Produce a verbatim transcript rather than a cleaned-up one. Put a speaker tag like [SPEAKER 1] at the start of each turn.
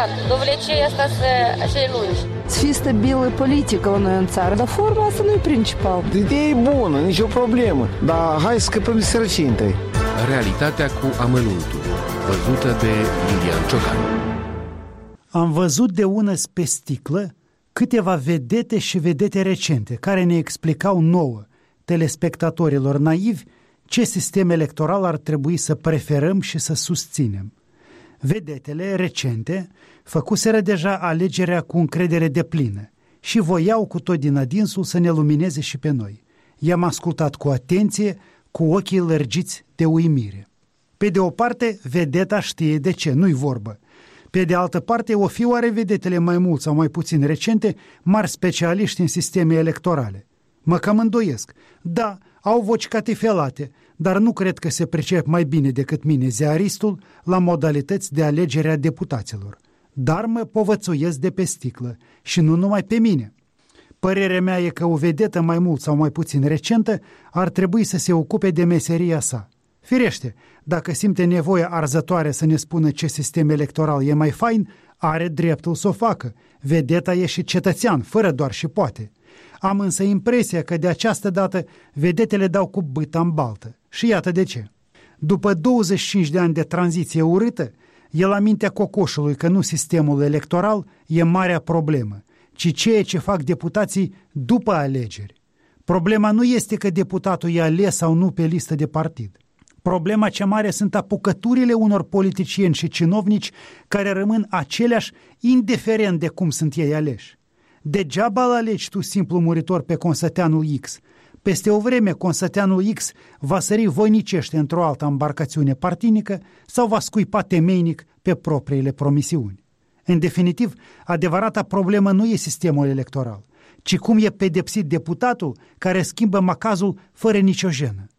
[SPEAKER 1] adevărat. Dovlecei asta să lungi.
[SPEAKER 2] Să fie stabilă politică la noi în țară, dar forma asta nu e principal.
[SPEAKER 3] Ideea e bună, nicio problemă, dar hai să scăpăm de sărăcie întâi.
[SPEAKER 4] Realitatea cu amănuntul, văzută de Lilian Ciocan.
[SPEAKER 5] Am văzut de ună pe sticlă câteva vedete și vedete recente care ne explicau nouă, telespectatorilor naivi, ce sistem electoral ar trebui să preferăm și să susținem. Vedetele recente făcuseră deja alegerea cu încredere deplină și voiau cu tot din adinsul să ne lumineze și pe noi. I-am ascultat cu atenție, cu ochii lărgiți de uimire. Pe de o parte, vedeta știe de ce, nu-i vorbă. Pe de altă parte, o fi oare vedetele mai mult sau mai puțin recente, mari specialiști în sisteme electorale? Mă cam îndoiesc. Da, au voci catifelate, dar nu cred că se pricep mai bine decât mine, ziaristul, la modalități de alegere a deputaților. Dar mă povățuiesc de pe sticlă și nu numai pe mine. Părerea mea e că o vedetă mai mult sau mai puțin recentă ar trebui să se ocupe de meseria sa. Firește, dacă simte nevoia arzătoare să ne spună ce sistem electoral e mai fain, are dreptul să o facă. Vedeta e și cetățean, fără doar și poate. Am însă impresia că de această dată vedetele dau cu bâta în baltă. Și iată de ce. După douăzeci și cinci de ani de tranziție urâtă, e la mintea cocoșului că nu sistemul electoral e marea problemă, ci ceea ce fac deputații după alegeri. Problema nu este că deputatul e ales sau nu pe listă de partid. Problema cea mare sunt apucăturile unor politicieni și cinovnici care rămân aceleași indiferent de cum sunt ei aleși. Degeaba îl alegi tu simplu muritor pe Consăteanul X. Peste o vreme Consăteanul X va sări voinicește într-o altă embarcațiune partinică sau va scuipa temeinic pe propriile promisiuni. În definitiv, adevărata problemă nu e sistemul electoral, ci cum e pedepsit deputatul care schimbă macazul fără nicio jenă.